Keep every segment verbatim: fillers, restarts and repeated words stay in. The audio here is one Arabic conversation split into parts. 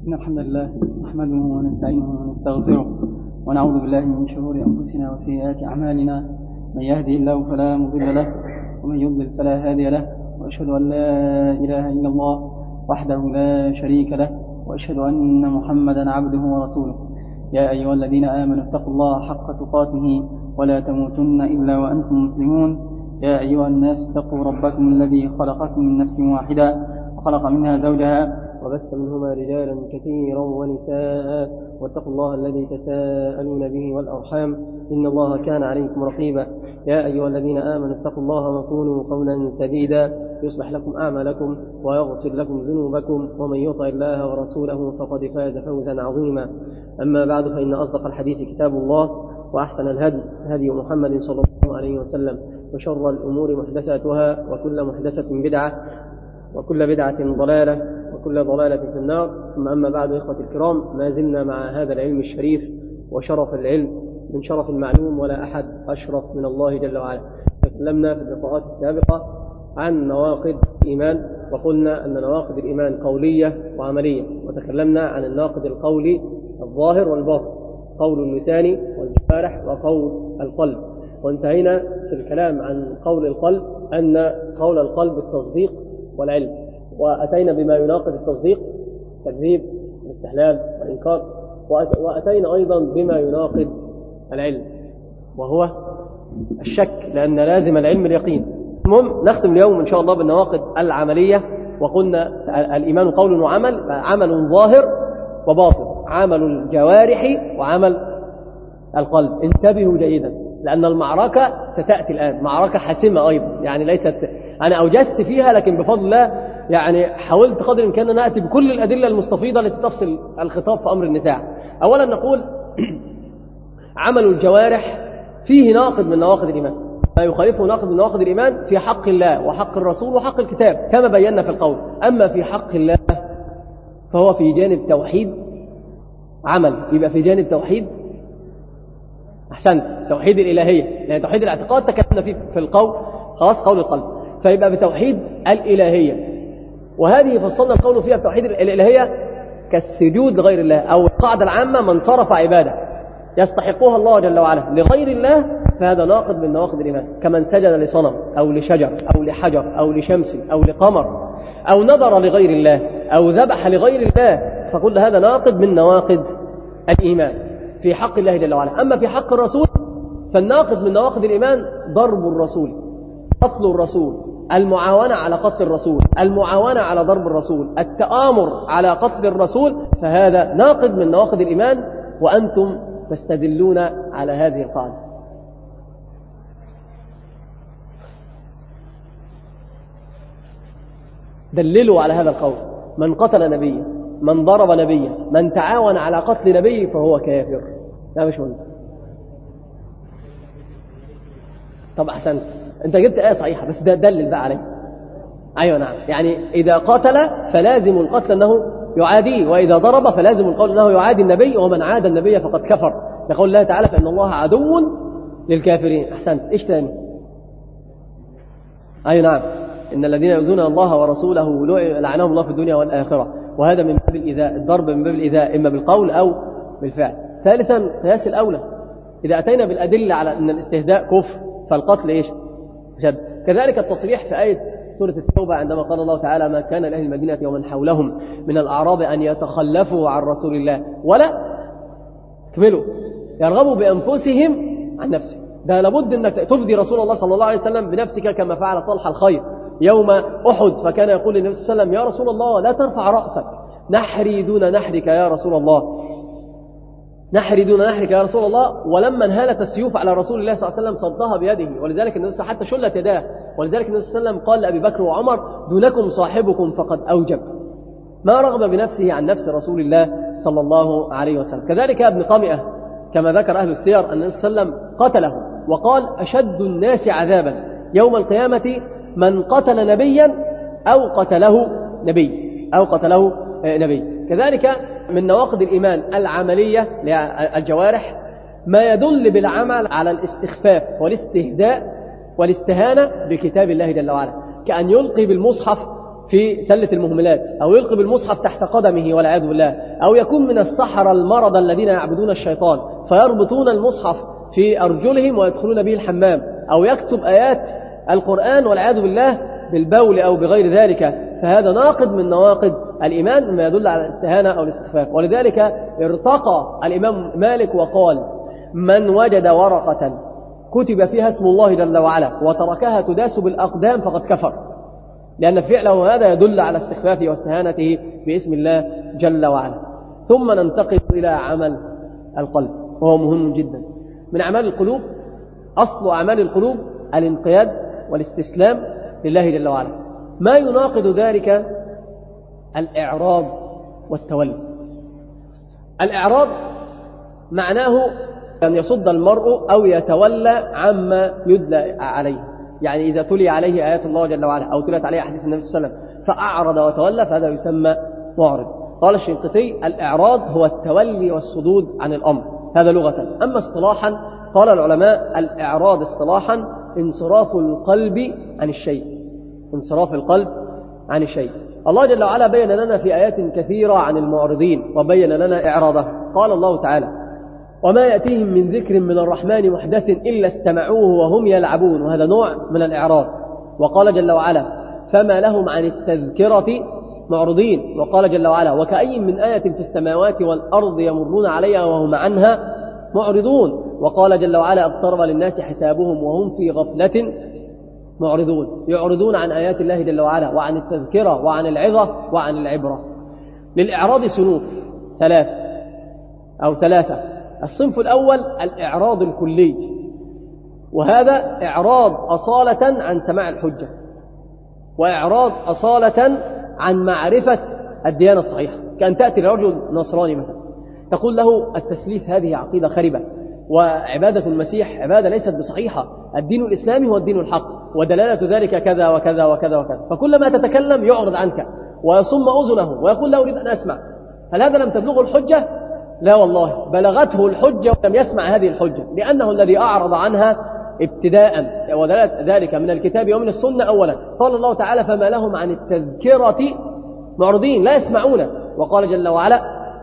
إن الحمد لله نحمده ونستعينه ونستغفره ونعوذ بالله من شرور أنفسنا وسيئات أعمالنا. من يهدي الله فلا مضل له ومن يضلل فلا هادي له، وأشهد أن لا إله إلا الله وحده لا شريك له، وأشهد أن محمدا عبده ورسوله. يا أيها الذين آمنوا اتقوا الله حق تقاته ولا تموتن إلا وأنتم مسلمون. يا أيها الناس اتقوا ربكم الذي خلقكم من نفس واحدة وخلق منها زوجها وبث منهما رجالا كثيرا ونساء، واتقوا الله الذي تساءلون به والأرحام إن الله كان عليكم رقيبا. يا أيها الذين آمنوا اتقوا الله وقولوا قولا سديدا يصلح لكم أعمالكم ويغفر لكم ذنوبكم، ومن يطع الله ورسوله فقد فاز فوزا عظيما. أما بعد، فإن أصدق الحديث كتاب الله، وأحسن الهدي هدي محمد صلى الله عليه وسلم، وشر الأمور محدثاتها، وكل محدثة بدعة، وكل بدعة ضلالة، وكل ضلالة في النار. ثم أما بعد، إخوة الكرام، ما زلنا مع هذا العلم الشريف وشرف العلم من شرف المعلوم، ولا أحد أشرف من الله جل وعلا. تكلمنا في اللقاءات السابقة عن نواقض الإيمان، وقلنا أن نواقض الإيمان قولية وعملية، وتكلمنا عن الناقض القولي الظاهر والباطن، قول اللسان والجوارح وقول القلب. وانتهينا في الكلام عن قول القلب أن قول القلب التصديق والعلم، وأتينا بما يناقض التصديق: تكذيب والاستحلال والإنكار، وأتينا أيضا بما يناقض العلم وهو الشك، لأن لازم العلم اليقين. المهم نختم اليوم إن شاء الله بالنواقض العملية. وقلنا الإيمان قول وعمل، عمل ظاهر وباطن، عمل الجوارح وعمل القلب. انتبهوا جيدا، لأن المعركة ستأتي الآن، معركة حاسمة أيضا، يعني ليست أنا أوجزت فيها، لكن بفضل الله يعني حاولت قدر الإمكان أن نأتي بكل الأدلة المستفيضة التي تفصل الخطاب في أمر النزاع. أولا نقول عمل الجوارح فيه ناقض من نواقض الإيمان، ما يخالفه ناقض من نواقض الإيمان في حق الله وحق الرسول وحق الكتاب كما بينا في القول. أما في حق الله فهو في جانب توحيد عمل، يبقى في جانب توحيد، أحسنت، توحيد الإلهية، لأن توحيد الاعتقاد تكلمنا فيه في القول، خلاص، قول القلب، فيبقى بتوحيد الإلهية. وهذه فصلنا القول فيها بتوحيد الإلهية كالسجود لغير الله، أو القاعدة العامة: من صرف عبادة يستحقها الله جل وعلا لغير الله فهذا ناقض من نواقض الإيمان، كمن سجد لصنم أو لشجر أو لحجر أو لشمس أو لقمر أو نظر لغير الله أو ذبح لغير الله، فكل هذا ناقض من نواقض الإيمان في حق الله جل وعلا. أما في حق الرسول فالناقض من نواقض الإيمان ضرب الرسول، قتل الرسول، المعاونة على قتل الرسول، المعاونة على ضرب الرسول، التآمر على قتل الرسول، فهذا ناقض من نواقض الإيمان، وأنتم تستدلون على هذه القاعدة. دللوا على هذا القول: من قتل نبيا، من ضرب نبيا، من تعاون على قتل نبي فهو كافر. لا مش مهم. طب أحسنت، أنت جبت آية صحيحة، بس ده دلل بقى عليه. أيوة نعم، يعني إذا قتل فلازم القتل أنه يعاديه، وإذا ضرب فلازم القول أنه يعادي النبي، ومن عاد النبي فقد كفر، يقول الله تعالى: فإن الله عدو للكافرين. أحسنت، إيش تاني؟ أيوة نعم، إن الذين يؤذون الله ورسوله لعنهم الله في الدنيا والآخرة، وهذا من باب الإيذاء، الضرب من باب الإيذاء إما بالقول أو بالفعل. ثالثا قياس الأولى، إذا أتينا بالأدلة على أن الاستهداء كفر فالقتل إيش؟ شد. كذلك التصريح في آية سورة التوبة عندما قال الله تعالى: ما كان لأهل المدينة ومن حولهم من الأعراب أن يتخلفوا عن رسول الله ولا كملوا يرغبوا بأنفسهم عن نفسه. ده لابد أنك تفدي رسول الله صلى الله عليه وسلم بنفسك، كما فعل طلحة الخير يوم أحد، فكان يقول للنبي صلى الله عليه وسلم: يا رسول الله لا ترفع رأسك، نحري دون نحرك يا رسول الله، نحري دون نحرك يا رسول الله. ولما انهالت السيوف على رسول الله صلى الله عليه وسلم صدها بيده، ولذلك النبي حتى شلت يداه، ولذلك النبي صلى الله عليه وسلم قال لأبي بكر وعمر: دونكم صاحبكم فقد أوجب، ما رغب بنفسه عن نفس رسول الله صلى الله عليه وسلم. كذلك ابن قمئة كما ذكر أهل السير أن النبي صلى الله عليه وسلم قتله، وقال: أشد الناس عذابا يوم القيامة من قتل نبيا أو قتله نبي أو قتله نبي. كذلك من نواقض الإيمان العملية للجوارح ما يدل بالعمل على الاستخفاف والاستهزاء والاستهانة بكتاب الله جل وعلا، كأن يلقي بالمصحف في سلة المهملات، أو يلقي بالمصحف تحت قدمه والعياذ بالله، أو يكون من السحرة المرضى الذين يعبدون الشيطان فيربطون المصحف في أرجلهم ويدخلون به الحمام، أو يكتب آيات القرآن والعياذ بالله بالبول أو بغير ذلك، فهذا ناقض من نواقض الإيمان مما يدل على الاستهانة أو الاستخفاف. ولذلك ارتقى الإمام مالك وقال: من وجد ورقة كتب فيها اسم الله جل وعلا وتركها تداس بالأقدام فقد كفر، لأن فعله هذا يدل على استخفافه واستهانته باسم الله جل وعلا. ثم ننتقل إلى عمل القلب، وهو مهم جدا. من أعمال القلوب، أصل أعمال القلوب الانقياد والاستسلام لله جل وعلا. ما يناقض ذلك الإعراض والتولي. الإعراض معناه أن يصد المرء أو يتولى عما يدلى عليه، يعني إذا تلي عليه آيات الله جل وعلا أو تلت عليه أحاديث النبي صلى الله عليه وسلم فأعرض وتولى فهذا يسمى معرض. قال الشنقيطي: الإعراض هو التولي والصدود عن الأمر، هذا لغة. أما اصطلاحا قال العلماء: الإعراض اصطلاحا انصراف القلب عن الشيء، انصراف القلب عن الشيء. الله جل وعلا بين لنا في آيات كثيرة عن المعرضين وبين لنا إعراضه. قال الله تعالى: وما يأتيهم من ذكر من الرحمن محدث إلا استمعوه وهم يلعبون، وهذا نوع من الإعراض. وقال جل وعلا: فما لهم عن التذكرة معرضين. وقال جل وعلا: وكأي من آية في السماوات والأرض يمرون عليها وهم عنها معرضون. وقال جل وعلا: اقترب للناس حسابهم وهم في غفلة معرضون، يعرضون عن آيات الله جل وعلا وعن التذكرة وعن العظة وعن العبرة. للإعراض صنوف ثلاث أو ثلاثة. الصنف الأول الإعراض الكلي، وهذا إعراض أصالة عن سماع الحجة، وإعراض أصالة عن معرفة الديانة الصحيحة. كأن تأتي لرجل نصراني مثلا تقول له: التثليث هذه عقيدة خربة، وعبادة المسيح عبادة ليست بصحيحة، الدين الإسلامي هو الدين الحق، ودلالة ذلك كذا وكذا وكذا وكذا. فكلما تتكلم يعرض عنك ويصم أذنه ويقول: لا أريد أن أسمع. هل هذا لم تبلغه الحجة؟ لا والله، بلغته الحجة ولم يسمع هذه الحجة، لأنه الذي أعرض عنها ابتداء، ودلالة ذلك من الكتاب ومن السنة أولا. قال الله تعالى: فما لهم عن التذكرة معرضين، لا يسمعون. وقال جل وعلا: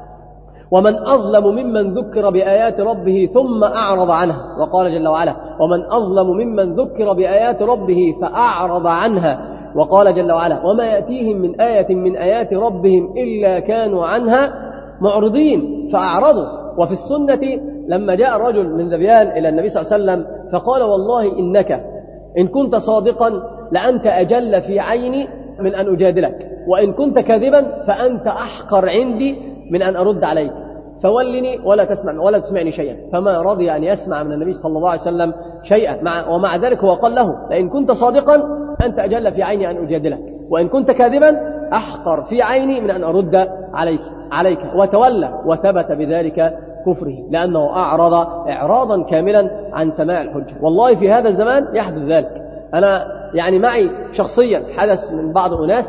ومن أظلم ممن ذكر بآيات ربه ثم أعرض عنها. وقال جل وعلا: ومن أظلم ممن ذكر بآيات ربه فأعرض عنها. وقال جل وعلا: وما يأتيهم من آية من آيات ربهم إلا كانوا عنها معرضين فأعرضوا. وفي السنة لما جاء الرجل من ذبيان إلى النبي صلى الله عليه وسلم فقال: والله إنك إن كنت صادقا لأنت أجل في عيني من أن أجادلك، وإن كنت كاذبا فأنت أحقر عندي من أن أرد عليك، فولني ولا تسمع ولا تسمعني شيئا. فما رضي أن يسمع من النبي صلى الله عليه وسلم شيئا، مع ومع ذلك هو قال له: لئن كنت صادقا أنت أجل في عيني أن أجادلك، وإن كنت كاذبا أحقر في عيني من أن أرد عليك عليك وتولى، وثبت بذلك كفره، لأنه أعرض إعراضا كاملا عن سماع الحجة. والله في هذا الزمان يحدث ذلك. أنا يعني معي شخصيا حدث من بعض أناس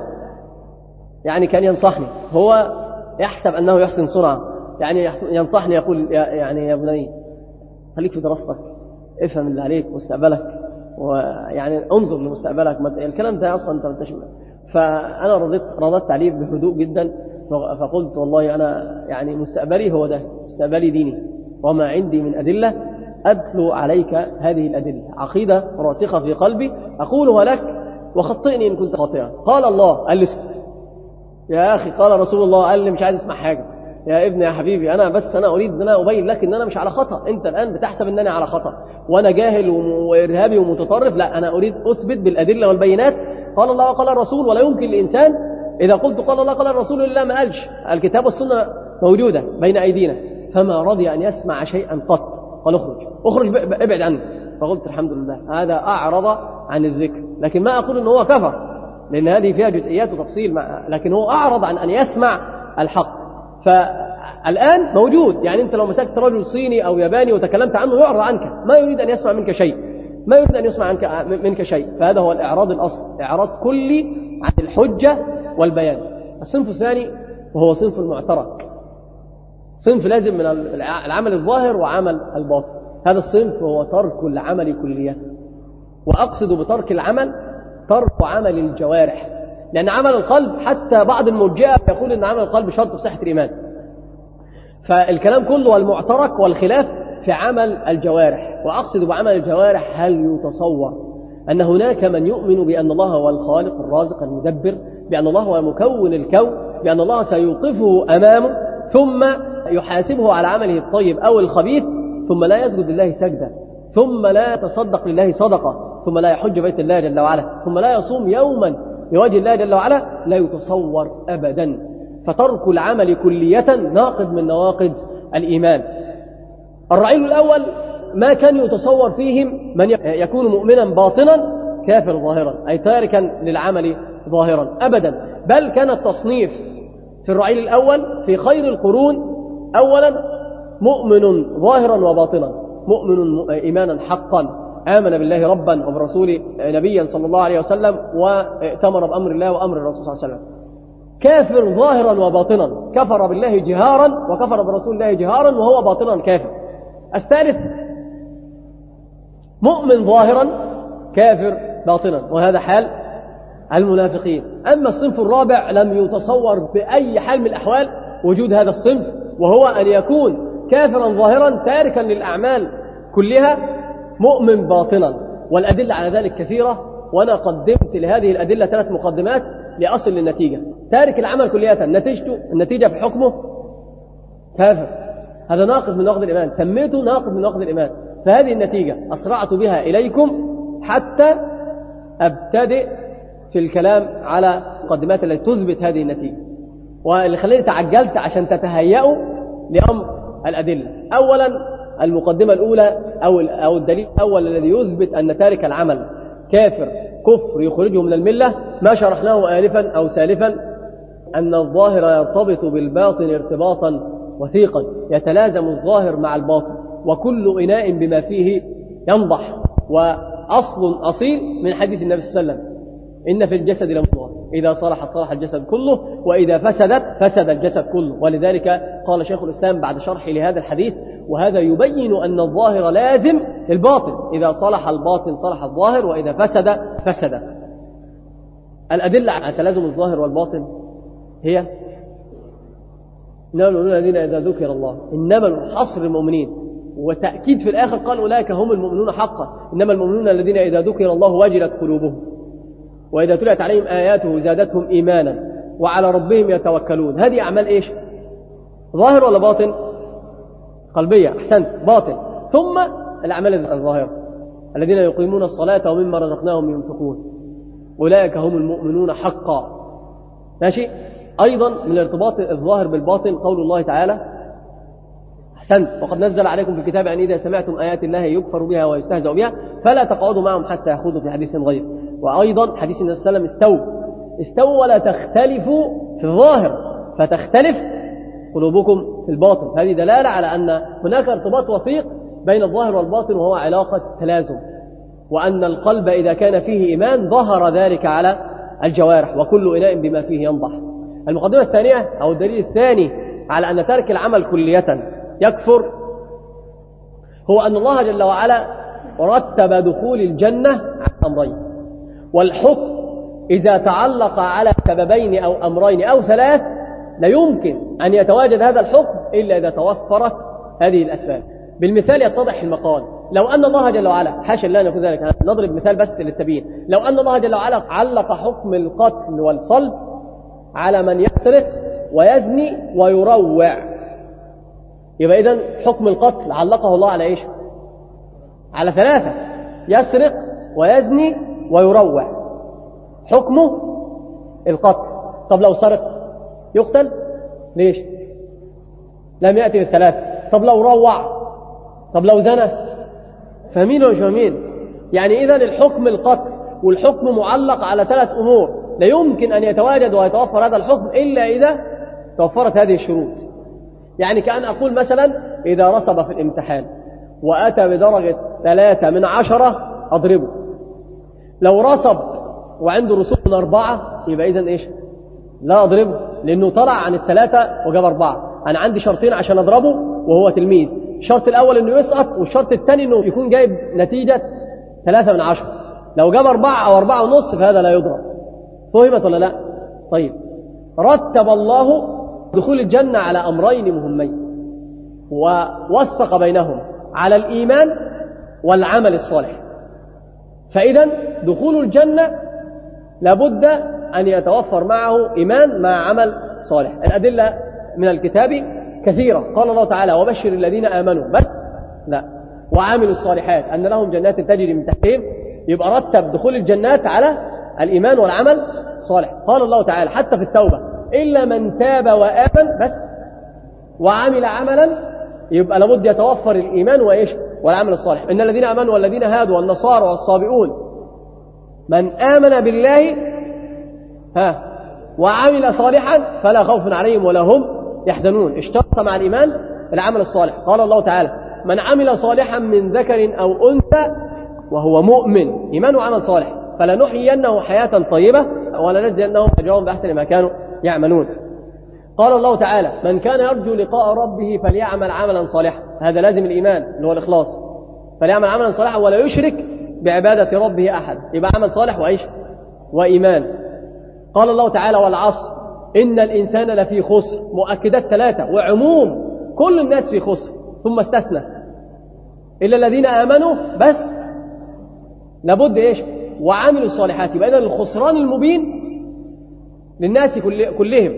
يعني كان ينصحني، هو يحسب أنه يحسن صنعا، يعني ينصحني يقول: يا يعني يا بني خليك في دراستك، افهم اللي عليك، مستقبلك، ويعني انظر لمستقبلك، الكلام ده أصلا أنت منتشر. فأنا رضيت رضيت عليه بهدوء جدا، فقلت: والله أنا يعني مستقبلي هو ده، مستقبلي ديني، وما عندي من أدلة أتلو عليك هذه الأدلة، عقيدة راسخة في قلبي أقولها لك، وخطئني إن كنت خاطئا. قال الله: قال لي اسكت يا أخي، قال رسول الله، قال لي مش عايز اسمع حاجة يا ابني يا حبيبي، أنا بس أنا أريد أن أنا أبين لك أن أنا مش على خطأ. أنت الآن بتحسب أن أنا على خطأ وأنا جاهل وإرهابي ومتطرف، لا، أنا أريد أثبت بالأدلة والبينات. قال الله وقال الرسول، ولا يمكن لإنسان إذا قلت قال الله قال الرسول لله ما قالش، الكتاب والسنة موجودة بين أيدينا. فما رضي أن يسمع شيئا قط، قال: اخرج اخرج ابعد عنه. فقلت: الحمد لله، هذا أعرض عن الذكر. لكن ما أقول أنه هو كفر، لأن هذه فيها جزئيات وتفصيل، لكن هو أعرض عن أن يسمع الحق. فالآن موجود، يعني أنت لو مسكت رجل صيني أو ياباني وتكلمت عنه يعرض عنك، ما يريد أن يسمع منك شيء، ما يريد أن يسمع عنك منك شيء. فهذا هو الإعراض الأصل، إعراض كلي عن الحجة والبيان. الصنف الثاني وهو صنف المعترك، صنف لازم من العمل الظاهر وعمل الباطن. هذا الصنف هو ترك العمل كليا، وأقصد بترك العمل ترك عمل الجوارح، لأن عمل القلب حتى بعض المرجئة يقول أن عمل القلب شرط في صحة الإيمان. فالكلام كله والمعترك والخلاف في عمل الجوارح. وأقصد بعمل الجوارح هل يتصور أن هناك من يؤمن بأن الله هو الخالق الرازق المدبر، بأن الله هو مكون الكون، بأن الله سيوقفه أمامه ثم يحاسبه على عمله الطيب أو الخبيث، ثم لا يسجد لله سجدة، ثم لا يتصدق لله صدقة، ثم لا يحج بيت الله جل وعلا، ثم لا يصوم يوما لوجه الله جل وعلا؟ لا يتصور أبدا. فترك العمل كلية ناقض من نواقض الإيمان. الرعيل الأول ما كان يتصور فيهم من يكون مؤمنا باطنا كافر ظاهرا، أي تاركا للعمل ظاهرا أبدا، بل كان التصنيف في الرعيل الأول في خير القرون أولا مؤمن ظاهرا وباطنا، مؤمن إيمانا حقا آمن بالله ربا وبرسوله نبيا صلى الله عليه وسلم وائتمر بأمر الله وأمر الرسول صلى الله عليه وسلم. كافر ظاهرا وباطنا، كفر بالله جهارا وكفر برسول الله جهارا وهو باطنا كافر. الثالث مؤمن ظاهرا كافر باطنا، وهذا حال المنافقين. أما الصنف الرابع لم يتصور بأي حال من الأحوال وجود هذا الصنف، وهو أن يكون كافرا ظاهرا تاركا للأعمال كلها مؤمن باطنا. والأدلة على ذلك كثيرة، وأنا قدمت لهذه الأدلة ثلاث مقدمات لأصل للنتيجة. تارك العمل كلية نتيجته النتيجة في حكمه كافر، هذا ناقض من نواقض الإيمان، سميته ناقض من نواقض الإيمان. فهذه النتيجة أسرعت بها إليكم حتى أبتدئ في الكلام على المقدمات التي تثبت هذه النتيجة، واللي خليني تعجلت عشان تتهيئوا لأمر الأدلة. أولا المقدمة الأولى أو أو الدليل الأول الذي يثبت أن تارك العمل كافر كفر يخرجه من الملة، ما شرحناه آلفا أو سالفا، أن الظاهر يرتبط بالباطن ارتباطا وثيقا، يتلازم الظاهر مع الباطن، وكل إناء بما فيه ينضح. وأصل أصيل من حديث النبي صلى الله عليه وسلم: إن في الجسد لمضغة إذا صلحت صلح الجسد كله وإذا فسدت فسد الجسد كله. ولذلك قال شيخ الإسلام بعد شرحه لهذا الحديث: وهذا يبين أن الظاهر لازم الباطن، إذا صلح الباطن صلح الظاهر وإذا فسد فسد. الأدلة على تلازم الظاهر والباطن هي إنما المؤمنون الذين إذا ذكر الله، إنما حصر المؤمنين، وتأكيد في الآخر قال أولئك هم المؤمنون حقا، إنما المؤمنون الذين إذا ذكر الله وجلت قلوبهم وإذا تليت عليهم آياته زادتهم إيمانا وعلى ربهم يتوكلون. هذه أعمال إيش؟ ظاهر ولا باطن؟ قلبية، أحسنت، باطن. ثم الأعمال الظاهرة: الذين يقيمون الصلاة ومما رزقناهم ينفقون، أولئك هم المؤمنون حقا. ماشي؟ أيضا من الارتباط الظاهر بالباطن قول الله تعالى: أحسنت، وقد نزل عليكم في الكتاب أن إذا سمعتم آيات الله يكفر بها ويستهزأ بها فلا تقعدوا معهم حتى يخوضوا في حديث غيره. وأيضا حديث النبي صلى الله عليه وسلم: استووا استووا ولا تختلفوا في الظاهر فتختلف قلوبكم في الباطن. هذه دلالة على أن هناك ارتباط وثيق بين الظاهر والباطن، وهو علاقة تلازم، وأن القلب إذا كان فيه إيمان ظهر ذلك على الجوارح، وكل إناء بما فيه ينضح. المقدمة الثانية أو الدليل الثاني على أن ترك العمل كلية يكفر هو أن الله جل وعلا رتب دخول الجنة على أمرين، والحكم إذا تعلق على سببين أو أمرين أو ثلاث لا يمكن أن يتواجد هذا الحكم إلا إذا توفرت هذه الأسباب. بالمثال يتضح المقال: لو أن الله جل وعلا، حاشا لا نكون ذلك، نضرب مثال بس للتبيين، لو أن الله جل وعلا علق حكم القتل والصلب على من يسرق ويزني ويروع، يبقى إذن حكم القتل علقه الله على إيش؟ على ثلاثة: يسرق ويزني ويروع، حكمه القتل. طب لو سرق يقتل؟ ليش؟ لم يأتي بالثلاثة. طب لو روع؟ طب لو زنى؟ فاهمين ولا مش فاهمين؟ يعني إذن الحكم القتل، والحكم معلق على ثلاث أمور، لا يمكن أن يتواجد ويتوفر هذا الحكم إلا إذا توفرت هذه الشروط. يعني كأن أقول مثلا: إذا رسب في الامتحان وأتى بدرجة ثلاثة من عشرة أضربه. لو رسب وعنده رسوب من أربعة يبقى إذن إيش؟ لا أضربه، لأنه طلع عن الثلاثة وجاب أربعة. أنا عندي شرطين عشان أضربه وهو تلميذ: الشرط الأول أنه يسقط، والشرط الثاني أنه يكون جايب نتيجة ثلاثة من عشرة. لو جاب أربعة أو أربعة ونص فهذا لا يضرب. فهمت ولا لا؟ طيب، رتب الله دخول الجنة على أمرين مهمين ووثق بينهم على الإيمان والعمل الصالح. فإذا دخول الجنة لابد أن يتوفر معه إيمان مع عمل صالح. الأدلة من الكتاب كثيرة. قال الله تعالى: وبشر الذين آمنوا، بس لا، وعاملوا الصالحات أن لهم جنات تجري من تحتهم. يبقى رتب دخول الجنات على الإيمان والعمل الصالح. قال الله تعالى حتى في التوبة: إلا من تاب وآمن بس وعمل عملا. يبقى لابد يتوفر الإيمان وإيش والعمل الصالح. إن الذين آمنوا والذين هادوا والنصارى والصابئون من آمن بالله ها وعمل صالحا فلا خوف عليهم ولا هم يحزنون. اشترط مع الإيمان العمل الصالح. قال الله تعالى: من عمل صالحا من ذكر أو أنثى وهو مؤمن، إيمان وعمل صالح، فلنحيينه حياة طيبة ولنجزينهم أجرهم بأحسن ما كانوا يعملون. قال الله تعالى: من كان يرجو لقاء ربه فليعمل عملا صالحا. هذا لازم الإيمان اللي هو الإخلاص. فليعمل عملا صالحا ولا يشرك بعبادة ربه أحد. يبقى عمل صالح وإيش وإيمان. قال الله تعالى: والعصر إن الإنسان لفي خسر. مؤكدات ثلاثة وعموم كل الناس في خسر، ثم استثنى إلا الذين آمنوا بس لابد إيش وعملوا الصالحات. يبقى إذن الخسران المبين للناس كلهم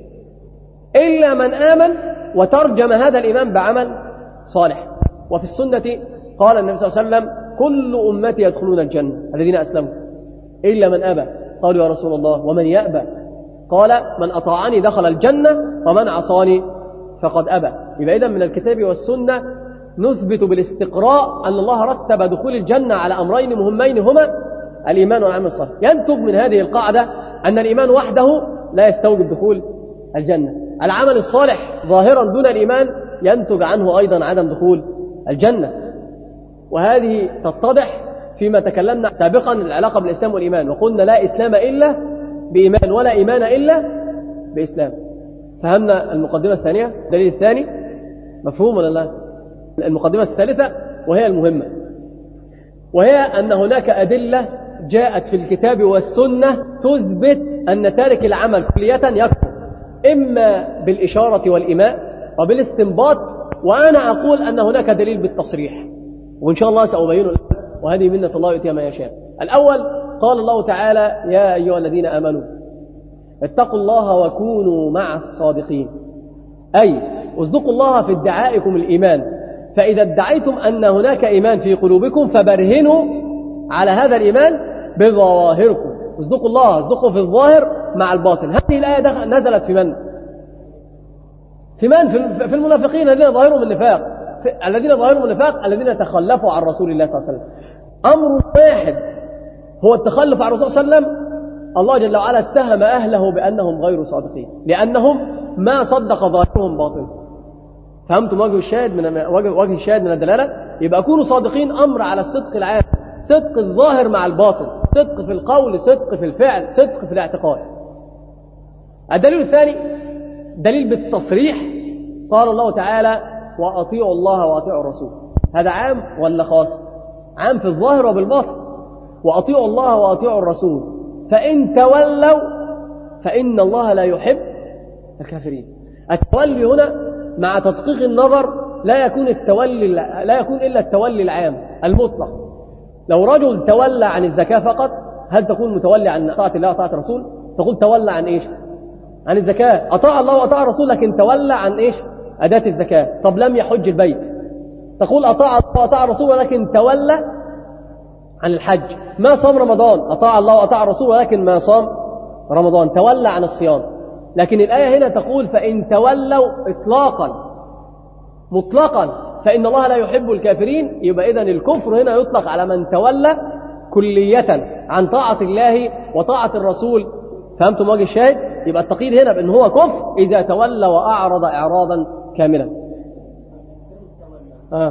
إلا من آمن وترجم هذا الإيمان بعمل صالح. وفي السنة قال النبي صلى الله عليه وسلم: كل أمتي يدخلون الجنة الذين أسلموا إلا من أبى. قالوا: يا رسول الله ومن يأبى؟ قال: من أطاعني دخل الجنة ومن عصاني فقد أبى. يبقى إذن من الكتاب والسنة نثبت بالاستقراء أن الله رتب دخول الجنة على أمرين مهمين هما الإيمان والعمل الصالح. ينتج من هذه القاعدة أن الإيمان وحده لا يستوجب دخول الجنة. العمل الصالح ظاهرا دون الإيمان ينتج عنه أيضا عدم دخول الجنة. وهذه تتضح فيما تكلمنا سابقا العلاقة بالإسلام والإيمان، وقلنا: لا إسلام إلا بإيمان ولا إيمان إلا بإسلام. فهمنا المقدمة الثانية. الدليل الثاني مفهوم ولا لا؟ المقدمة الثالثة وهي المهمة، وهي أن هناك أدلة جاءت في الكتاب والسنة تثبت أن تارك العمل كلية يكفر، إما بالإشارة والإيماء وبالاستنباط، وأنا أقول أن هناك دليل بالتصريح، وإن شاء الله سأبين لكم، وهذه منة الله يؤتيها من يشاء. الأول قال الله تعالى: يا أيها الذين آمنوا اتقوا الله وكونوا مع الصادقين. أي اصدقوا الله في ادعائكم الإيمان، فإذا ادعيتم أن هناك إيمان في قلوبكم فبرهنوا على هذا الإيمان بظواهركم. اصدقوا الله، اصدقوا في الظاهر مع الباطن. هذه الآية نزلت في من؟ في من؟ في المنافقين الذين ظاهرهم النفاق، الذين ظاهرهم النفاق الذين تخلفوا عن رسول الله صلى الله عليه وسلم. أمر واحد هو التخلف عن الرسول صلى الله عليه وسلم. الله جل وعلا اتهم أهله بأنهم غير صادقين لأنهم ما صدق ظاهرهم باطن. فهمتم وجه الشاهد من وجه, وجه الشاهد من الدلالة؟ يبقى كونوا صادقين أمر على الصدق العام، صدق الظاهر مع الباطن، صدق في القول، صدق في الفعل، صدق في الاعتقاد. الدليل الثاني دليل بالتصريح. قال الله تعالى: وأطيعوا الله وأطيعوا الرسول. هذا عام ولا خاص؟ عام في الظاهر وبالباطن. وأطيعوا الله وأطيعوا الرسول فإن تولوا فإن الله لا يحب الكافرين. التولي هنا مع تدقيق النظر لا يكون التولي لا يكون إلا التولي العام المطلق. لو رجل تولى عن الزكاة فقط، هل تكون متولي عن طاعة الله وطاعة الرسول؟ تقول تولى عن إيش؟ عن الزكاة. أطاع الله وأطاع الرسول لكن تولى عن إيش؟ أداة الزكاة. طب لم يحج البيت، تقول أطاع الله وأطاع الرسول ولكن تولى عن الحج. ما صام رمضان، أطاع الله وأطاع الرسول ولكن ما صام رمضان، تولى عن الصيام. لكن الآية هنا تقول فإن تولوا إطلاقا مطلقا فإن الله لا يحب الكافرين. يبقى إذن الكفر هنا يطلق على من تولى كلية عن طاعة الله وطاعة الرسول. فهمتم وجه الشاهد؟ يبقى التقييد هنا بأن هو كفر إذا تولى وأعرض إعراضا كاملا. آه.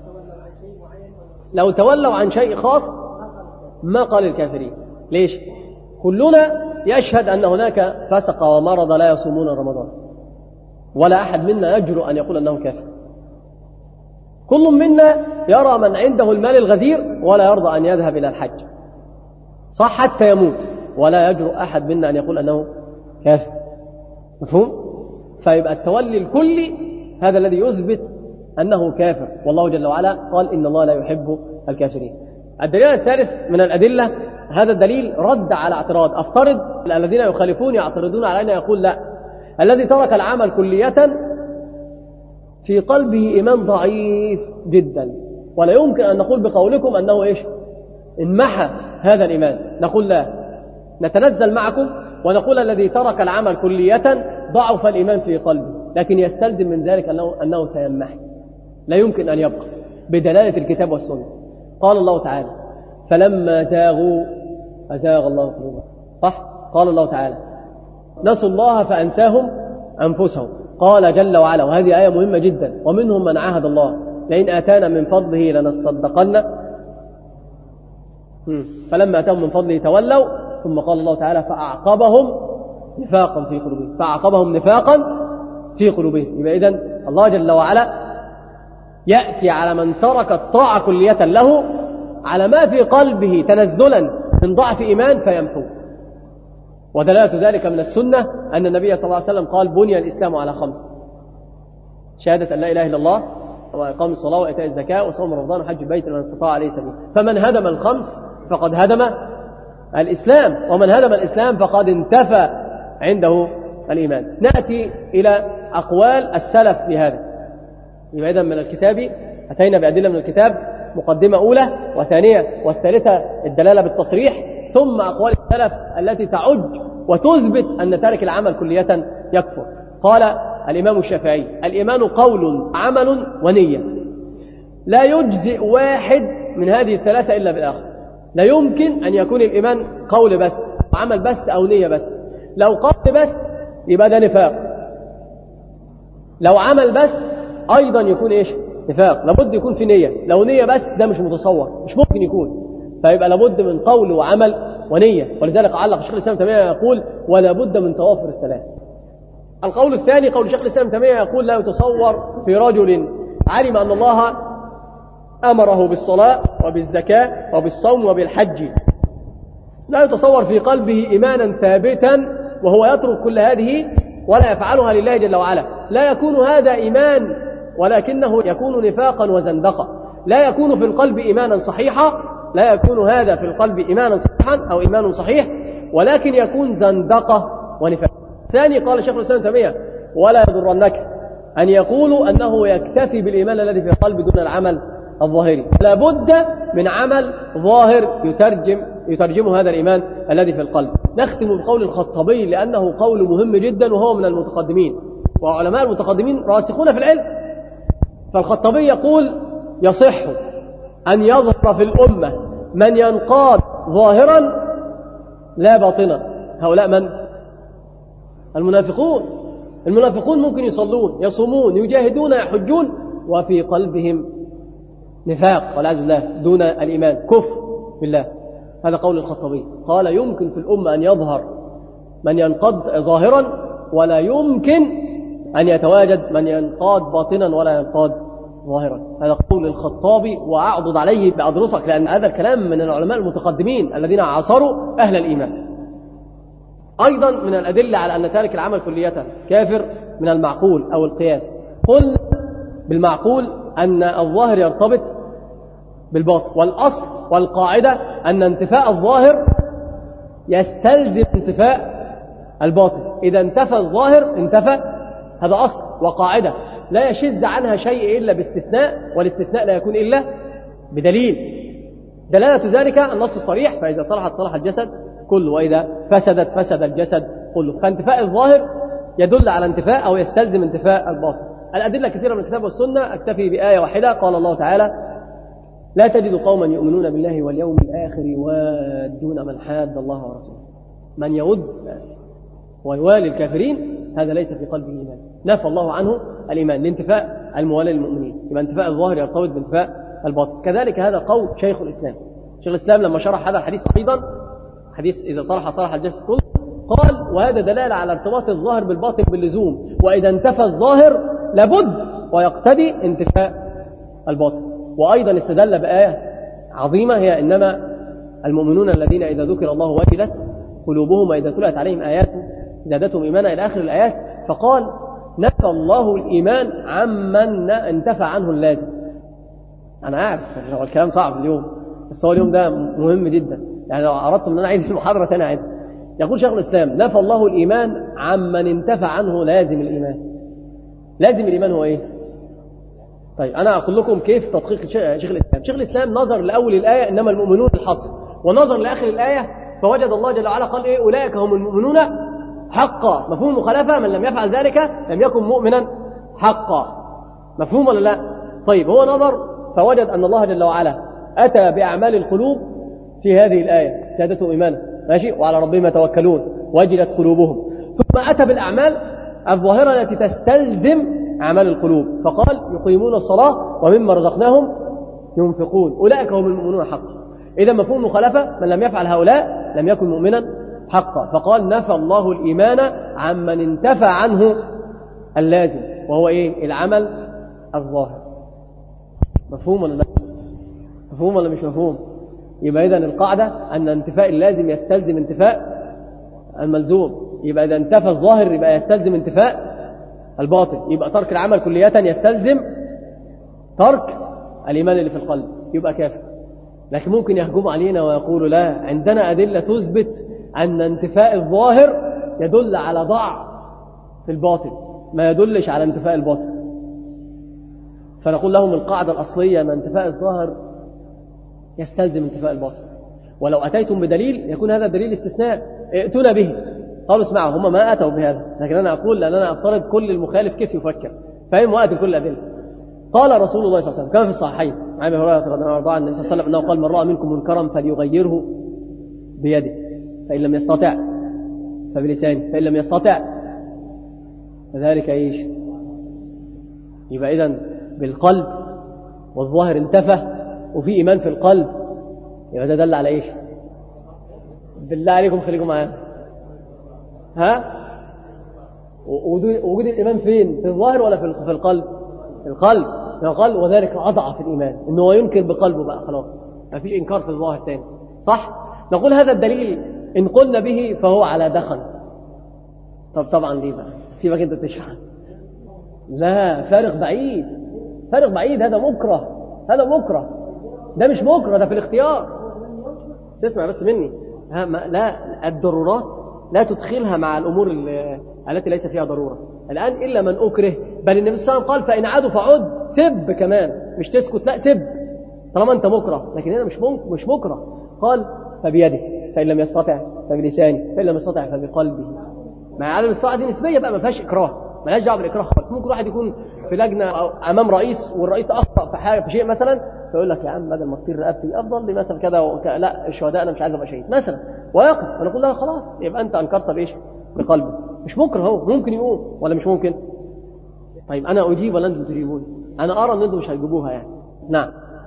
لو تولوا عن شيء خاص ما قال الكافرين. ليش؟ كلنا يشهد أن هناك فسق ومرض لا يصومون رمضان، ولا أحد منا يجرؤ أن يقول أنه كافر. كل منا يرى من عنده المال الغزير ولا يرضى أن يذهب إلى الحج، صح، حتى يموت، ولا يجرؤ أحد منا أن يقول أنه كافر. مفهوم؟ فيبقى التولي الكلي هذا الذي يثبت أنه كافر، والله جل وعلا قال إن الله لا يحب الكافرين. الدليل الثالث من الأدلة، هذا الدليل رد على اعتراض. أفترض الذين يخالفون يعترضون علينا، يقول لا، الذي ترك العمل كلية في قلبه إيمان ضعيف جدا، ولا يمكن أن نقول بقولكم أنه إيش انمحى هذا الإيمان. نقول لا، نتنزل معكم ونقول الذي ترك العمل كلية ضعف الإيمان في قلبه، لكن يستلزم من ذلك أنه, أنه سينمحي، لا يمكن أن يبقى بدلالة الكتاب والسنة. قال الله تعالى فلما زاغوا أزاغ الله قلوبهم، صح؟ قال الله تعالى نسوا الله فأنساهم أنفسهم. قال جل وعلا، وهذه آية مهمة جدا، ومنهم من عاهد الله لئن آتانا من فضله لنصدقن، فلما أتاهم من فضله تولوا، ثم قال الله تعالى فأعقبهم نفاقا في قلوبهم، فأعقبهم نفاقا في قلوبهم. يبقى إذن الله جل وعلا يأتي على من ترك الطاعة كلية له على ما في قلبه تنزلا من ضعف إيمان فيمحو. ودلالة ذلك من السنة أن النبي صلى الله عليه وسلم قال بني الإسلام على خمس: شهادة أن لا إله إلا الله، وإقام الصلاة وإيتاء الزكاة وصوم رمضان وحج البيت لمن استطاع عليه سبيل. فمن هدم الخمس فقد هدم الإسلام، ومن هدم الإسلام فقد انتفى عنده الإيمان. نأتي إلى أقوال السلف في هذا. يبقى إذن من الكتاب أتينا بأدلة من الكتاب، مقدمة أولى وثانية والثالثة الدلالة بالتصريح، ثم أقوال السلف التي تعج وتثبت أن تارك العمل كلية يكفر. قال الإمام الشافعي الإيمان قول عمل ونية، لا يجزئ واحد من هذه الثلاثة إلا بالآخر. لا يمكن أن يكون الإيمان قول بس، عمل بس، أو نية بس. لو قول بس يبقى ده نفاق، لو عمل بس أيضا يكون إيش؟ نفاق. لابد يكون في نية. لو نية بس ده مش متصور، مش ممكن يكون. فيبقى لابد من قول وعمل ونية. ولذلك علق الشيخ الإسلام تيمية يقول ولا بد من توافر الثلاث. القول الثاني قول الشيخ الإسلام تيمية يقول لا يتصور في رجل علم أن الله أمره بالصلاة وبالزكاة وبالصوم وبالحج، لا يتصور في قلبه إيمانا ثابتا وهو يترك كل هذه ولا يفعلها لله جل وعلا. لا يكون هذا إيمان، ولكنه يكون نفاقا وزندقا. لا يكون في القلب إيمانا صحيحا، لا يكون هذا في القلب إيمانا صحيحا أو إيمان صحيح، ولكن يكون زندقة ونفاق. ثاني قال الشيخ الإسلام تيمية ولا يضرنك أن يقولوا أنه يكتفي بالإيمان الذي في القلب دون العمل الظاهري. لا بد من عمل ظاهر يترجم يترجم هذا الإيمان الذي في القلب. نختم بقول الخطابي لأنه قول مهم جدا، وهو من المتقدمين، وعلماء المتقدمين راسخون في العلم. فالخطابي يقول يصح أن يظهر في الأمة من ينقاد ظاهرا لا باطنا. هؤلاء من؟ المنافقون. المنافقون ممكن يصلون، يصومون، يجاهدون، يحجون، وفي قلبهم نفاق والعياذ بالله دون الإيمان، كفر بالله. هذا قول الخطابي. قال يمكن في الأمة أن يظهر من ينقاد ظاهرا، ولا يمكن أن يتواجد من ينقاد باطنا ولا ينقاد ظاهرا. هذا قول الخطابي، وأعضد عليه بأدرسك، لأن هذا الكلام من العلماء المتقدمين الذين عاصروا أهل الإيمان. أيضا من الأدلة على أن تارك العمل كلية كافر من المعقول أو القياس. قل بالمعقول أن الظاهر يرتبط بالباطن، والأصل والقاعدة أن انتفاء الظاهر يستلزم انتفاء الباطن. إذا انتفى الظاهر انتفى، هذا أصل وقاعدة لا يشذ عنها شيء إلا باستثناء، والاستثناء لا يكون إلا بدليل. دلالة ذلك النص الصريح فإذا صلحت صلح الجسد كله، وإذا فسدت فسد الجسد كله. فانتفاء الظاهر يدل على انتفاء أو يستلزم انتفاء الباطن. الأدلة كثيرة من الكتاب والسنة، أكتفي بآية واحدة. قال الله تعالى لا تجد قوما يؤمنون بالله واليوم الآخر يوادون من حاد الله ورسوله. من يود ويوالي الكافرين هذا ليس في قلبه إيمان، نفى الله عنه الإيمان لانتفاء الموالي للمؤمنين. يبقى انتفاء الظاهر يرتبط بانتفاء الباطن. كذلك هذا قول شيخ الإسلام. شيخ الإسلام لما شرح هذا الحديث أيضا، حديث إذا صلح صلح الجسد كله، قال وهذا دلالة على ارتباط الظاهر بالباطن باللزوم، وإذا انتفى الظاهر لابد ويقتدي انتفاء الباطن. وأيضا استدل بآية عظيمة هي إنما المؤمنون الذين إذا ذكر الله وجلت قلوبهم وإذا تلت عليهم آياته زادتهم إيمانا إلى آخر الآيات. فقال نفى الله الإيمان عمن انتفى عنه اللازم. أنا عارف هو الكلام صعب اليوم، بس هو اليوم ده مهم جدا، يعني لو أردت أن أنا أعيد المحاضرة تاني أعيد. يقول شيخ الإسلام نفى الله الإيمان عمن انتفى عنه لازم الإيمان. لازم الإيمان هو إيه؟ طيب أنا أقول لكم كيف تدقيق شيخ الإسلام. شيخ الإسلام نظر لأول الآية إنما المؤمنون الحصر، ونظر لآخر الآية فوجد الله جل وعلا قال إيه؟ أولئك هم المؤمنون حقا. مفهوم المخالفة؟ من لم يفعل ذلك لم يكن مؤمنا حقا. مفهوم ولا لا؟ طيب هو نظر فوجد أن الله جل وعلا أتى بأعمال القلوب في هذه الآية زادتهم إيمانا، ماشي، وعلى ربهم يتوكلون وجلت قلوبهم، ثم أتى بالأعمال الظاهرة التي تستلزم أعمال القلوب، فقال يقيمون الصلاة ومما رزقناهم ينفقون، أولئك هم المؤمنون حقا. إذا مفهوم مخالفة من لم يفعل هؤلاء لم يكن مؤمنا حقا. فقال نفى الله الإيمان عمن انتفى عنه اللازم، وهو إيه؟ العمل الظاهر. مفهوم ولا لا؟ مفهوم ولا مش مفهوم؟ يبقى إذن القاعدة أن انتفاء اللازم يستلزم انتفاء الملزوم. يبقى إذا انتفى الظاهر يبقى يستلزم انتفاء الباطن. يبقى ترك العمل كلية يستلزم ترك الإيمان اللي في القلب، يبقى كافر. لكن ممكن يهجم علينا ويقولوا لا، عندنا أدلة تثبت أن انتفاء الظاهر يدل على ضعف في الباطن، ما يدلش على انتفاء الباطن. فنقول لهم القاعدة الأصلية أن انتفاء الظاهر يستلزم انتفاء الباطن، ولو أتيتم بدليل يكون هذا دليل استثناء ائتنا به. قالوا اسمعوا، هم ما أتوا بهذا، لكن أنا أقول لأن أنا أفترض كل المخالف كيف يفكر، فهم وأتي كل الأدلة. قال رسول الله صلى الله عليه وسلم كما في الصحيحين عن أبي هريرة رضي الله عنه النبي صلى الله عليه وسلم أنه قال من رأى منكم منكرا فليغيره بيده، فإن لم يستطع فبلسانه، فإن لم يستطع فذلك إيش؟ يبقى إذن بالقلب والظاهر انتفى وفي إيمان في القلب، يبقى ده دل على إيش؟ بالله عليكم خليكم معانا. ها؟ وجود الإيمان فين؟ في الظاهر ولا في القلب؟ في القلب. قال وذلك أضعف الإيمان، إنه هو ينكر بقلبه بقى خلاص، ما فيش إنكار في الظاهر تاني، صح؟ نقول هذا الدليل إن قلنا به فهو على دخل. طب طبعا دي بقى سيبك أنت تشرح. لا، فارق بعيد، فارق بعيد. هذا مكره، هذا مكره، ده مش مكره، ده في الاختيار. اسمع بس مني، لا، الضرورات لا تدخلها مع الأمور التي ليس فيها ضرورة. الآن إلا من أكره، بل النبي صلى الله عليه وسلم قال فإن عادوا فعد، سب كمان، مش تسكت، لا سب طالما أنت مكره. لكن هنا مش مش مكره، قال فبيده، فإن لم يستطع فبلسانه، فإن لم يستطع فبقلبه. مع عدم الاستطاعة دي نسبية بقى، ما فيهاش إكراه، ما لهاش دعوة بالإكراه خالص. ممكن واحد يكون في لجنة أو أمام رئيس والرئيس أخطأ في حاجة في شيء مثلا، فيقول لك يا عم بدل ما تطير رقبتي أفضل لي مثلا كذا وك... لا الشهداء أنا مش عايز أبقى شهيد مثلا، ويقف. أنا أقول له خلاص يبقى أنت أنكرت بإيش؟ بقلبه. مش مكره، هو ممكن يقوم ولا مش ممكن؟ طيب أنا أجيب ولا أنتم تجيبون؟ أنا أرى أن أنتم مش هتجيبوها يعني. نعم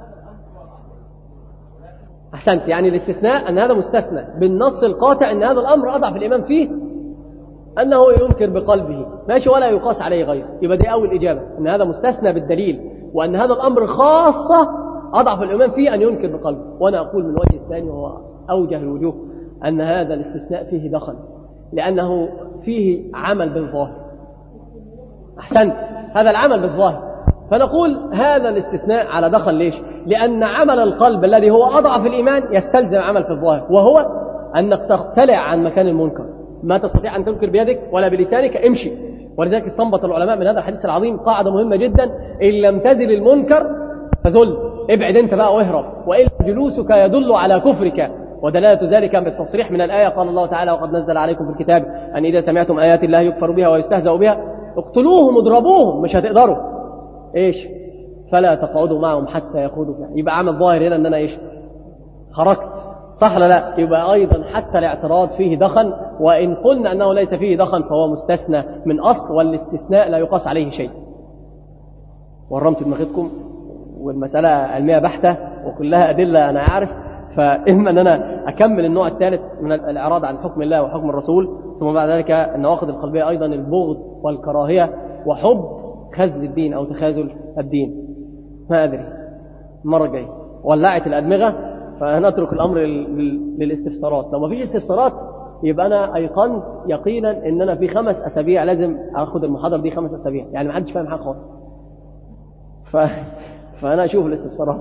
أحسنت. يعني الاستثناء أن هذا مستثنى بالنص القاطع، أن هذا الأمر أضعف الإيمان فيه أنه ينكر بقلبه، ماشي، ولا يقاس عليه غيره. يبقى دي أول إجابة، أن هذا مستثنى بالدليل، وأن هذا الأمر خاصة أضعف الإيمان فيه أن ينكر بقلبه. وأنا أقول من الوجه الثاني وهو أوجه الوجوه أن هذا الاستثناء فيه دخل، لأنه فيه عمل بالظاهر. أحسنت، هذا العمل بالظاهر. فنقول هذا الاستثناء على دخل. ليش؟ لأن عمل القلب الذي هو أضعف الإيمان يستلزم عمل في الظاهر، وهو أنك تختلع عن مكان المنكر. ما تستطيع أن تنكر بيدك ولا بلسانك، امشي. ولذلك استنبط العلماء من هذا الحديث العظيم قاعدة مهمة جدا: إن لم تزل المنكر فزل، ابعد انت بقى واهرب، وإلا جلوسك يدل على كفرك. ودلالة ذلك بالتصريح من الآية، قال الله تعالى: وقد نزل عليكم في الكتاب أن إذا سمعتم آيات الله يكفر بها ويستهزأ بها اقتلوهم اضربوهم. مش هتقدروا إيش؟ فلا تقعدوا معهم حتى يخوضوا فيها. يبقى عمل ظاهر هنا أن أنا إيش؟ خرجت، صح ولا لا؟ يبقى أيضا حتى الاعتراض فيه دخن، وإن قلنا أنه ليس فيه دخن فهو مستثنى من أصل، والاستثناء لا يقاس عليه شيء. ورمت دماغتكم، والمسألة علمية بحتة وكلها أدلة أنا عارف. فإما أن أنا أكمل النوع الثالث من الإعراض عن حكم الله وحكم الرسول، ثم بعد ذلك النواقض القلبية أيضا البغض والكراهية وحب خزل الدين أو تخاذل الدين. ما أدري المرة الجاية ولعت الأدمغة، فنترك الأمر للاستفسارات. لو ما فيش استفسارات يبقى أنا أيقنت يقينا إن أنا في خمس أسابيع لازم أخذ المحاضرة دي خمس أسابيع، يعني ما حدش فاهم حاجة خالص. ف... فأنا أشوف الاستفسارات.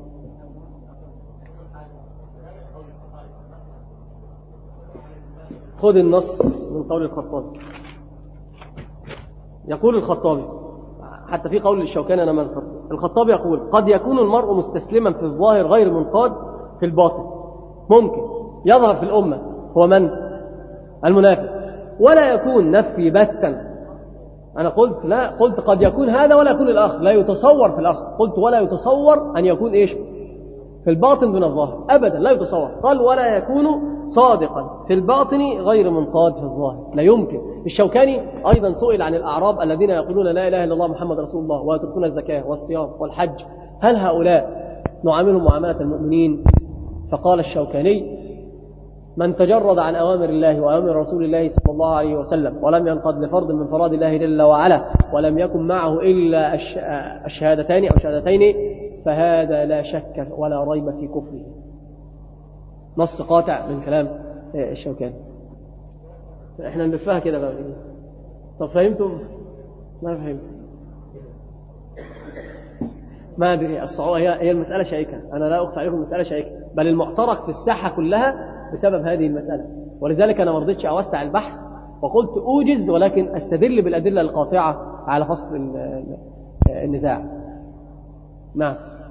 خذ النص من قول الخطابي. يقول الخطابي، حتى في قول الشوكاني أنا من الخطابي يقول: قد يكون المرء مستسلما في الظاهر غير منقاد في الباطن. ممكن يظهر في الأمة هو من؟ المنافق، ولا يكون نفي باتا. أنا قلت لا، قلت قد يكون هذا ولا يكون الآخر، لا يتصور في الآخر. قلت ولا يتصور أن يكون إيش في الباطن دون الظاهر، أبدا لا يتصور. قال ولا يكون صادقا في الباطن غير منقاد في الظاهر، لا يمكن. الشوكاني أيضا سئل عن الأعراب الذين يقولون لا إله إلا الله محمد رسول الله ويتركون الزكاة والصيام والحج، هل هؤلاء نعاملهم معاملة المؤمنين؟ فقال الشوكاني: من تجرد عن أوامر الله وأوامر رسول الله صلى الله عليه وسلم ولم ينقض لفرض من فرائض الله جل وعلا ولم يكن معه إلا الشهادتين أو شهادتين فهذا لا شك ولا ريب في كفره. نص قاطع من كلام الشوكاني. احنا نلفها كده بقى. طب فهمتم؟ ما فهمت. ما أدري، الصعوبة هي هي المسألة شائكة. أنا لا أخفى عليكم المسألة شائكة، بل المعترك في الساحة كلها بسبب هذه المسألة. ولذلك أنا ما رضيتش أوسع البحث وقلت أوجز، ولكن أستدل بالأدلة القاطعة على فصل النزاع. نعم.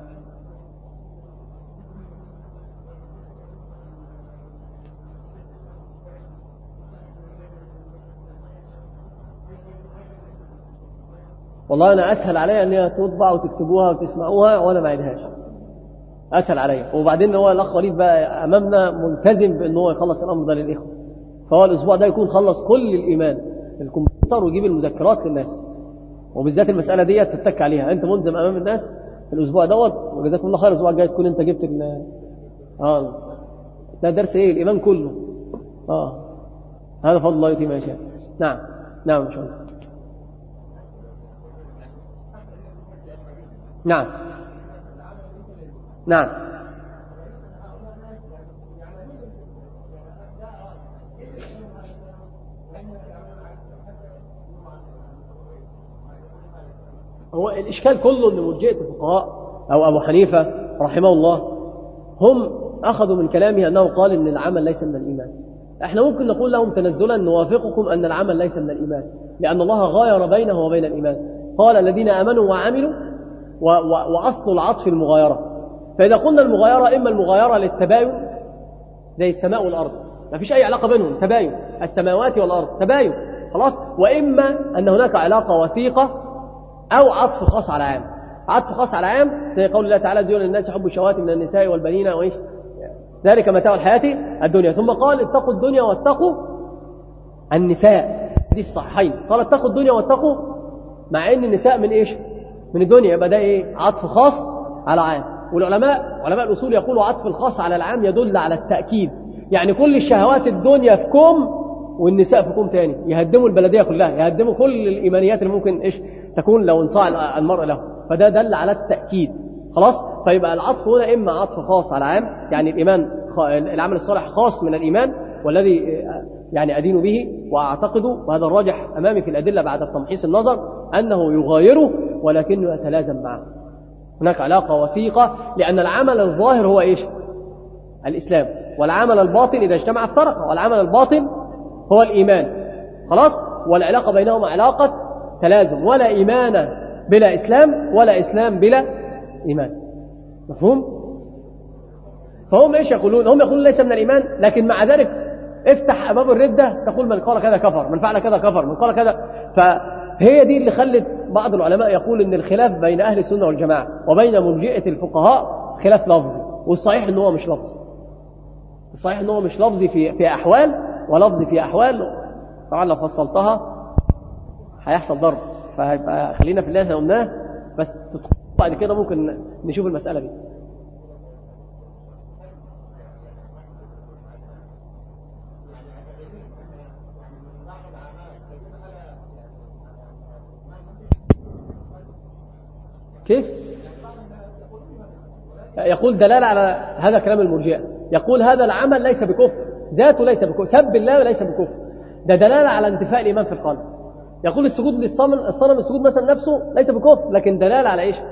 والله أنا أسهل علي أن هي تطبع وتكتبوها وتسمعوها وأنا ما عيدهاش، أسهل علي. وبعدين هو الأخ وليد بقى أمامنا ملتزم بأنه هو يخلص الأمر ده للإخوة، فهو الأسبوع ده يكون خلص كل الإيمان الكمبيوتر ويجيب المذكرات للناس، وبالذات المسألة دي تتك عليها. أنت ملزم أمام الناس في الأسبوع دوت، وجزاكم الله خير. الأسبوع الجاي تكون أنت جبت ال آه ده درس إيه؟ الإيمان كله. آه هذا فضل الله يؤتيه من يشاء. نعم نعم إن شاء الله. نعم نعم هو الإشكال كله أن مرجئة الفقهاء أو أبو حنيفة رحمه الله هم أخذوا من كلامه أنه قال أن العمل ليس من الإيمان. احنا ممكن نقول لهم تنزلا نوافقكم أن العمل ليس من الإيمان، لأن الله غاير بينه وبين الإيمان. قال الذين آمنوا وعملوا، و و وأصل العطف المغايرة. فإذا قلنا المغايرة إما المغايرة للتباين زي السماء والأرض، ما فيش أي علاقة بينهم، تباين السماوات والأرض تباين خلاص، وإما أن هناك علاقة وثيقة أو عطف خاص على عام. عطف خاص على عام زي قول الله تعالى: زين للناس حب الشهوات من النساء والبنين وإيش ذلك متاع الحياة الدنيا. ثم قال: اتقوا الدنيا واتقوا النساء. دي الصحيحين. قال: اتقوا الدنيا واتقوا، مع ان النساء من ايش؟ من الدنيا. يبقى ده ايه؟ عطف خاص على عام. والعلماء علماء الاصول يقولوا عطف الخاص على العام يدل على التأكيد، يعني كل الشهوات الدنيا في كوم والنساء في كوم تاني، يهدموا البلدية كلها، يهدموا كل الإيمانيات اللي ممكن ايش تكون لو انصاع المرء له. فده دل على التأكيد خلاص. فيبقى العطف هنا إما عطف خاص على عام، يعني الإيمان العمل الصالح خاص من الإيمان والذي يعني أدين به وأعتقد، وهذا الراجح أمامي في الأدلة بعد التمحيص النظر، أنه يغايره ولكنه يتلازم معه. هناك علاقة وثيقة، لأن العمل الظاهر هو إيش؟ الإسلام، والعمل الباطن إذا اجتمع افترق، والعمل الباطن هو الإيمان خلاص. والعلاقة بينهما علاقة تلازم، ولا إيمان بلا إسلام ولا إسلام بلا إيمان. مفهوم؟ فهم إيش يقولون؟ هم يقولون ليس من الإيمان، لكن مع ذلك افتح أبواب الردة تقول من قال كذا كفر، من فعل كذا كفر، من قال كذا. فهي دي اللي خلت بعض العلماء يقول إن الخلاف بين أهل السنة والجماعة وبين مرجئة الفقهاء خلاف لفظي، والصحيح إنه هو مش لفظي. الصحيح إنه هو مش لفظي في في أحوال، ولفظي في أحوال طبعا لو فصلتها هيحصل ضرب. فهيبقى خلينا في اللي احنا قلناه بس، بعد كده ممكن نشوف المسألة دي. كيف؟ يقول دلالة على هذا كلام المرجئة، يقول هذا العمل ليس بكفر، ذاته ليس بكفر، سب الله ليس بكفر، ده دلالة على انتفاء الإيمان في القلب. يقول السجود للصنم الصنم السجود مثلا نفسه ليس بكفر، لكن دلالة على إيش؟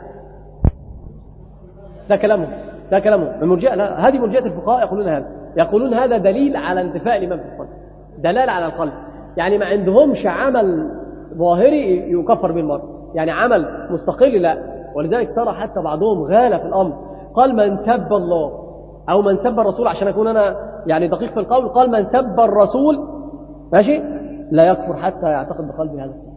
ده كلامه ده كلامه المرجئة. لا، هذه مرجئة الفقهاء يقولون هذا، يقولون هذا دليل على انتفاء الإيمان في القلب، دلالة على القلب. يعني ما عندهمش عمل ظاهري يكفر به المرء، يعني عمل مستقل لا. ولذلك ترى حتى بعضهم غالى في الأمر، قال من سب الله أو من سب الرسول، عشان أكون أنا يعني دقيق في القول، قال من سب الرسول ماشي لا يكفر حتى يعتقد بقلبه هذا السب.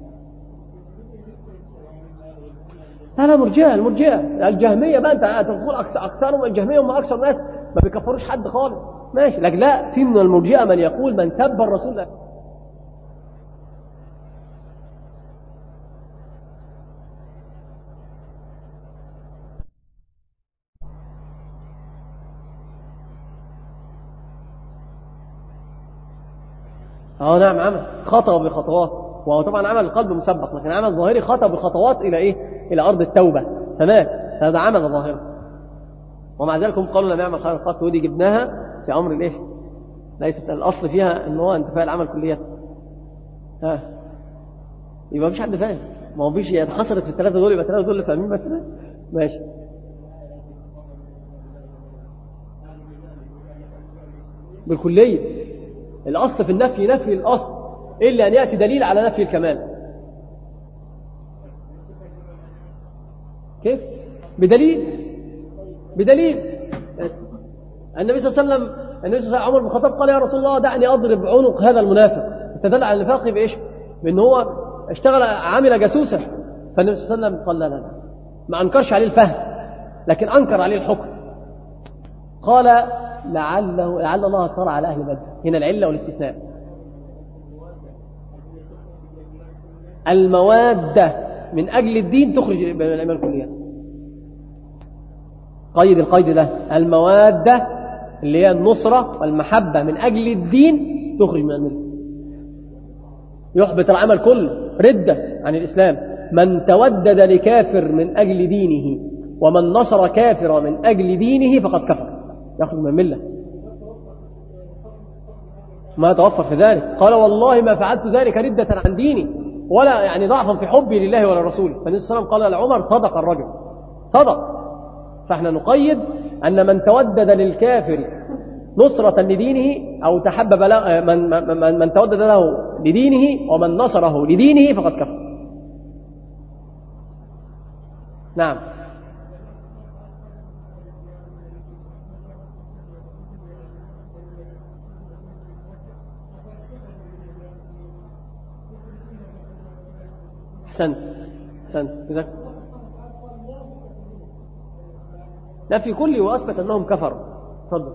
هذا مرجئة. المرجئة الجهمية بقى أنت تقول أكثرهم الجهمية هم أكثر ناس ما بيكفروش حد خالص ماشي، لكن لا، في من المرجئة من يقول من سب الرسول لا. اه نعم، عمل خطأ بخطوات، وهو طبعا عمل القلب مسبق، لكن عمل ظاهري خطأ بخطوات الى ايه؟ الى ارض التوبه، فمات. هذا عمل ظاهري، ومع ذلك هم قالوا لم يعمل خير قط، ودي جبناها في امر الايه؟ ليست الاصل فيها ان هو انتفاء العمل كليا. ها يبقى مفيش حد فاهم، ما هو فيش حصلت في الثلاثه دول، يبقى الثلاثه دول اللي فاهمين بس ماشي. بالكليه الأصل في النفي نفي الأصل، إلا أن يأتي دليل على نفي الكمال. كيف؟ بدليل بدليل النبي صلى الله عليه وسلم النبي صلى الله عليه وسلم عمر بن الخطاب قال يا رسول الله دعني أضرب عنق هذا المنافق، استدل على النفاق بإيش؟ بأن هو اشتغل عامل جاسوسا. فالنبي صلى الله عليه وسلم قال لا لا لا، ما أنكرش عليه الفهم، لكن أنكر عليه الحكم. قال لعله لعل الله اطلع على أهل بدر. هنا العلة والاستثناء. الموادة من أجل الدين تخرج من الإيمان كليا. قيد القيد ده، الموادة اللي هي النصرة والمحبة من أجل الدين تخرج من الملة، يحبط العمل كله، ردة عن الإسلام. من تودد لكافر من أجل دينه ومن نصر كافر من أجل دينه فقد كفر، يخرج من الملة. ما توفر في ذلك، قال والله ما فعلت ذلك ردة عن ديني ولا يعني ضعفا في حبي لله ولا رسوله. فالنبي صلى الله عليه وسلم قال لعمر صدق الرجل، صدق. فاحنا نقيد أن من تودد للكافر نصرة لدينه أو تحبب له من, من, من تودد له لدينه ومن نصره لدينه فقد كفر. نعم. أحسنت أحسنت كذلك. لا في كل وأثبت أنهم كفروا. تفضل.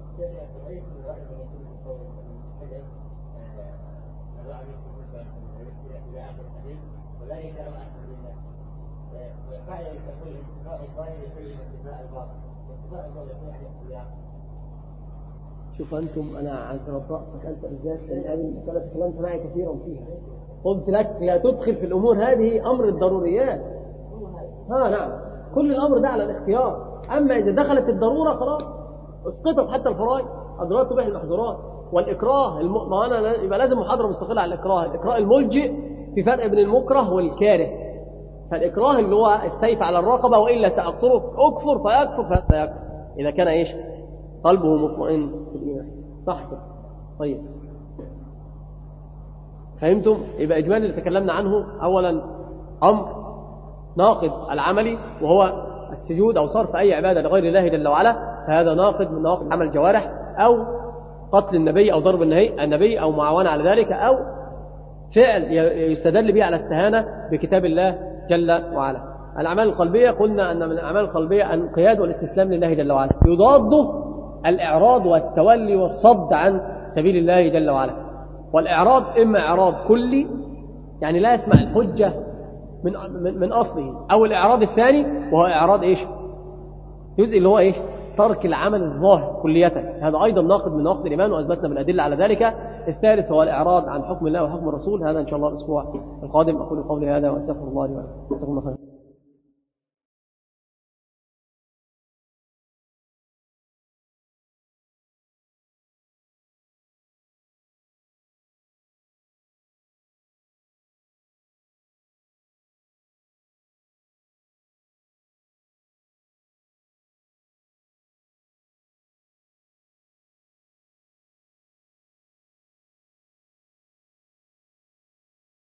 شوف أنتم، أنا عن رأسك أنت بالذات، لأن هذه المسألة تكلمت معي كثيرا فيها، قلت لك لا تدخل في الأمور هذه أمر الضروريات. ها نعم، كل الأمر ده على الاختيار. أما إذا دخلت الضرورة خلاص اسقطت حتى الفرائض، أضرار تبيح المحظورات. والإكراه الم... ما أنا يبقى لازم محاضرة مستقلة على الإكراه. الإكراه الملجئ، في فرق بين المكره والكاره. فالإكراه اللي هو السيف على الرقبة وإلا سأقتله، أكفر فيكفر فهذا يكفر إذا كان إيش قلبه مطمئن في الإيمان. صح كده؟ طيب فهمتم؟ يبقى إجمال اللي تكلمنا عنه أولا أمر ناقض العملي وهو السجود أو صرف أي عبادة لغير الله جل وعلا، فهذا ناقض من نواقض عمل الجوارح، أو قتل النبي أو ضرب النبي أو معاونة على ذلك، أو فعل يستدل به على استهانة بكتاب الله جل وعلا. الأعمال القلبية قلنا أن من الأعمال القلبية الانقياد والاستسلام لله جل وعلا، يضاده الإعراض والتولي والصد عن سبيل الله جل وعلا. والإعراض إما إعراض كلي يعني لا يسمع الحجة من من أصله، أو الإعراض الثاني وهو إعراض إيش؟ جزء اللي هو إيش؟ ترك العمل الظاهر كلية، هذا أيضا ناقض من نواقض الإيمان وأثبتنا بالأدلة على ذلك. الثالث هو الإعراض عن حكم الله وحكم الرسول. هذا إن شاء الله الأسبوع القادم. أقول قولي هذا وأستغفر الله لي ولكم.